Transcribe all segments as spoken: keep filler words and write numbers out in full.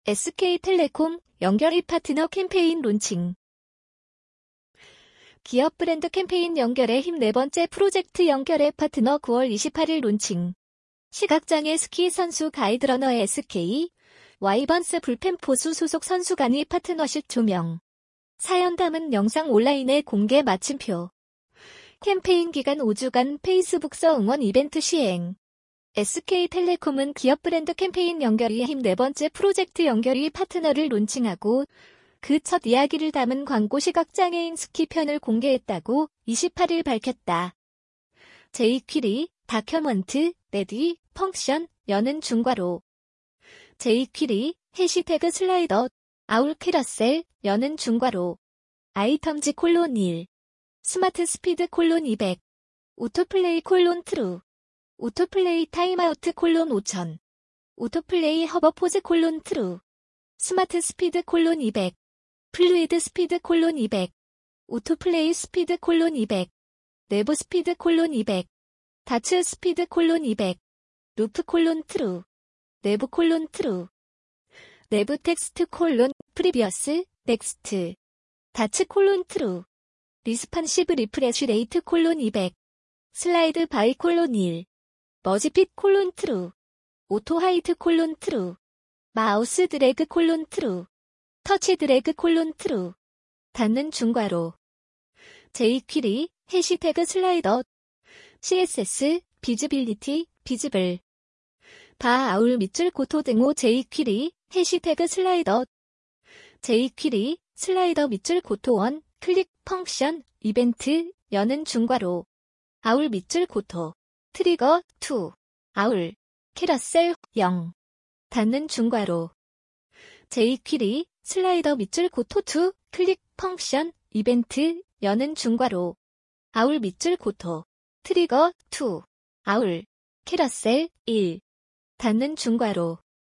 에스케이텔레콤 연결이 파트너 캠페인 론칭. 기업 브랜드 캠페인 연결의 힘 네 번째 프로젝트 연결의 파트너 구월 이십팔일 론칭. 시각장애 스키 선수 가이드러너의 에스케이, 와이번스 불펜포수 소속 선수 간의 파트너십 조명. 사연 담은 영상 온라인에 공개 마침표. 캠페인 기간 오 주간 페이스북서 응원 이벤트 시행. 에스케이텔레콤은 기업 브랜드 캠페인 연결의 힘 네 번째 프로젝트 연결의 파트너를 론칭하고 그 첫 이야기를 담은 광고 시각장애인 스키 편을 공개했다고 이십팔일 밝혔다. 제이퀴리, 다큐먼트, 레디, 펑션, 여는 중괄호. 제이퀴리, 해시태그 슬라이더, 아울 캐러셀, 여는 중괄호. 아이텀즈 콜론 일. 스마트 스피드 콜론 이백. 오토플레이 콜론 트루. 오토플레이 타임아우트 콜론 오천. 오토플레이 허버포즈 콜론 트루. 스마트 스피드 콜론 이백. 플루이드 스피드 콜론 이백. 오토플레이 스피드 콜론 이백. 내부 스피드 콜론 이백. 다츠 스피드 콜론 이백. 루프 콜론 트루. 내부 콜론 트루. 내부 텍스트 콜론 프리비어스 넥스트. 다츠 콜론 트루. 리스판시브 리프레쉬 레이트 콜론 이백. 슬라이드 바이 콜론 일. 머지핏 콜론 트루. 오토 하이트 콜론 트루. 마우스 드래그 콜론 트루. 터치 드래그 콜론 트루. 닫는 중괄호. 제이퀴리, 해시태그 슬라이더. 씨에스에스, 비즈빌리티, 비즈블. 바 아울 밑줄 고토 등호 제이퀴리, 해시태그 슬라이더. 제이퀴리, 슬라이더 밑줄 고토 원, 클릭 펑션, 이벤트, 여는 중괄호. 아울 밑줄 고토. 트리거 투. 아울. 캐러셀 영. 닫는 중괄호. 제이퀴리, 슬라이더 밑줄 고토 투, 클릭 펑션, 이벤트, 여는 중괄호. 아울 밑줄 고토. 트리거 투. 아울. 캐러셀 일. 닫는 중괄호.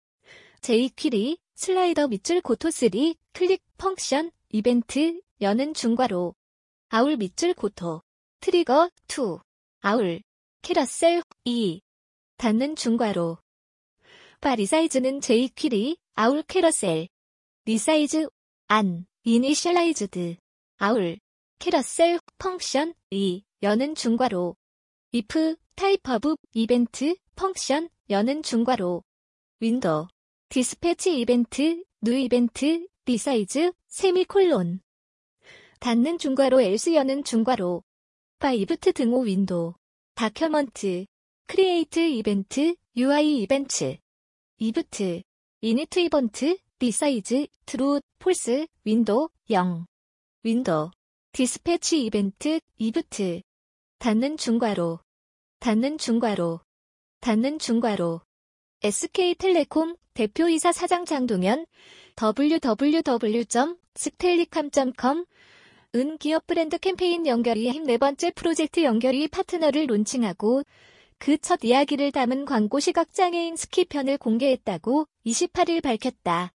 제이퀴리, 슬라이더 밑줄 고토 쓰리, 클릭 펑션, 이벤트, 여는 중괄호. 아울 밑줄 고토. 트리거 투. 아울. 캐러셀 이. 닫는 중괄호. 바 리사이즈는 제이퀴리, 아울 캐러셀. 리사이즈, 안, 이니셜라이즈드. 아울. 캐러셀, 펑션, 이, 여는 중괄호. if, 타입 오브, 이벤트, 펑션, 여는 중괄호. 윈도우. 디스패치 이벤트, 뉴 이벤트, 리사이즈, 세미콜론. 닫는 중괄호 else 여는 중괄호. 바 이브트 등호 윈도우. 다큐먼트. 크리에이트 이벤트, 유아이 이벤트. 이브트. 이니트 이번트, 리사이즈, 트루, 폴스, 윈도우, 영. 윈도우. 디스패치 이벤트, 이브트. 닫는 중괄호. 닫는 중괄호. 닫는 중괄호. 에스케이텔레콤 대표이사 사장 장동현. 더블유 더블유 더블유 점 스텔리캄 점 컴. 은 기업 브랜드 캠페인 연결이 힘 네 번째 프로젝트 연결이 파트너를 론칭하고 그 첫 이야기를 담은 광고 시각장애인 스키 편을 공개했다고 이십팔일 밝혔다.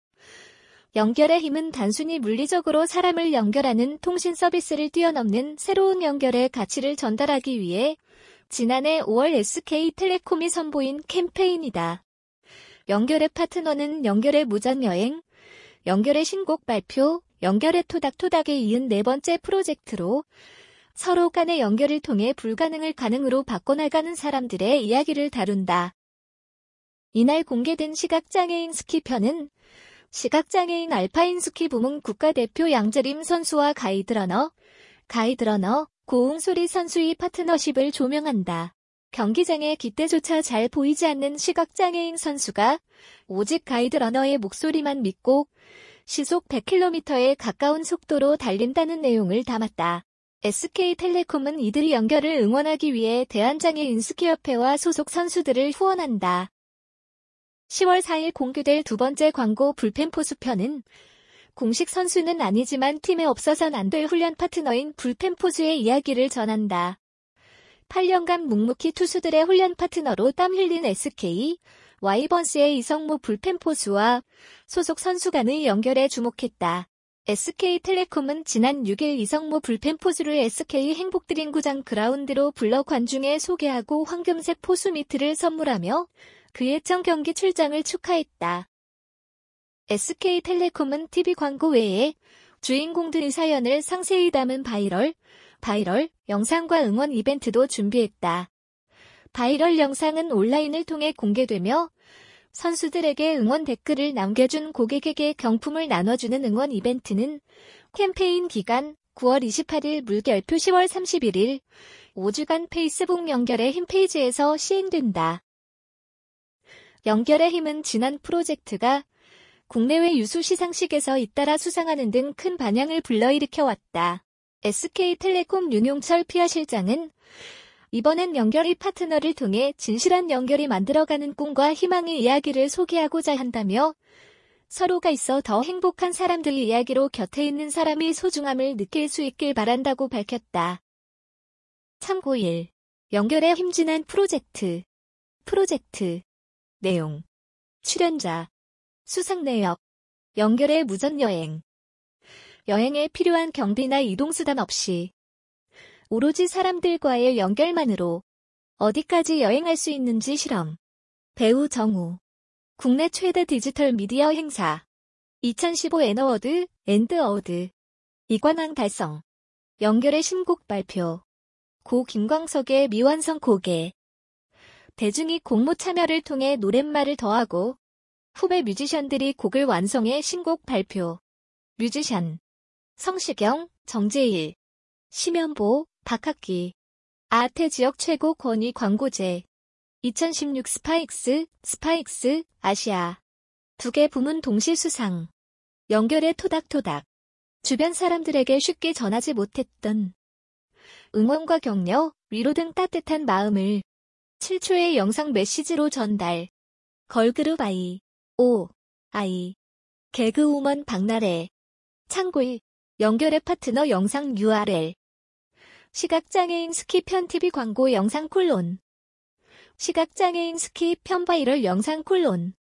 연결의 힘은 단순히 물리적으로 사람을 연결하는 통신 서비스를 뛰어넘는 새로운 연결의 가치를 전달하기 위해 지난해 오월 에스케이텔레콤이 선보인 캠페인이다. 연결의 파트너는 연결의 무전여행, 연결의 신곡 발표, 연결의 토닥토닥에 이은 네 번째 프로젝트로 서로 간의 연결을 통해 불가능을 가능으로 바꿔나가는 사람들의 이야기를 다룬다. 이날 공개된 시각장애인 스키편은 시각장애인 알파인 스키 부문 국가대표 양재림 선수와 가이드러너, 가이드러너, 고흥소리 선수의 파트너십을 조명한다. 경기장에 깃대조차 잘 보이지 않는 시각장애인 선수가 오직 가이드러너의 목소리만 믿고 시속 백 킬로미터에 가까운 속도로 달린다는 내용을 담았다. 에스케이텔레콤은 이들의 연결을 응원하기 위해 대한장애인 스키협회와 소속 선수들을 후원한다. 시월 사일 공개될 두 번째 광고 불펜포수편은 공식 선수는 아니지만 팀에 없어선 안 될 훈련 파트너인 불펜포수의 이야기를 전한다. 팔 년간 묵묵히 투수들의 훈련 파트너로 땀 흘린 에스케이, 와이번스의 이성모 불펜포수와 소속 선수 간의 연결에 주목했다. 에스케이텔레콤은 지난 육일 이성모 불펜포수를 에스케이 행복드림구장 그라운드로 불러 관중에 소개하고 황금색 포수 미트를 선물하며 그의 정 경기 출장을 축하했다. 에스케이텔레콤은 티비 광고 외에 주인공들의 사연을 상세히 담은 바이럴, 바이럴 영상과 응원 이벤트도 준비했다. 바이럴 영상은 온라인을 통해 공개되며 선수들에게 응원 댓글을 남겨준 고객에게 경품을 나눠주는 응원 이벤트는 캠페인 기간 구월 이십팔일 물결표 시월 삼십일일 오 주간 페이스북 연결의 힘 페이지에서 시행된다. 연결의 힘은 지난 프로젝트가 국내외 유수 시상식에서 잇따라 수상하는 등 큰 반향을 불러일으켜왔다. 에스케이텔레콤 윤용철 피아 실장은 이번엔 연결의 파트너를 통해 진실한 연결이 만들어가는 꿈과 희망의 이야기를 소개하고자 한다며 서로가 있어 더 행복한 사람들의 이야기로 곁에 있는 사람의 소중함을 느낄 수 있길 바란다고 밝혔다. 참고일. 연결의 힘지난 프로젝트. 프로젝트. 내용. 출연자. 수상 내역. 연결의 무전여행. 여행에 필요한 경비나 이동수단 없이 오로지 사람들과의 연결만으로 어디까지 여행할 수 있는지 실험. 배우 정우. 국내 최대 디지털 미디어 행사. 이천십오 엔어워드, 앤드어워드. 이관왕 달성. 연결의 신곡 발표. 고 김광석의 미완성 곡에 대중이 공모 참여를 통해 노랫말을 더하고 후배 뮤지션들이 곡을 완성해 신곡 발표. 뮤지션. 성시경, 정재일. 심연보, 박학기. 아태 지역 최고 권위 광고제. 이천십육 스파익스, 스파익스, 아시아. 두 개 부문 동시 수상. 연결의 토닥토닥. 주변 사람들에게 쉽게 전하지 못했던 응원과 격려, 위로 등 따뜻한 마음을 칠 초의 영상 메시지로 전달. 걸그룹 아이. 오. 아이. 개그우먼 박나래. 참고일. 연결의 파트너 영상 유알엘. 시각장애인 스키 편 티비 광고 영상 콜론. 시각장애인 스키 편 바이럴 영상 콜론.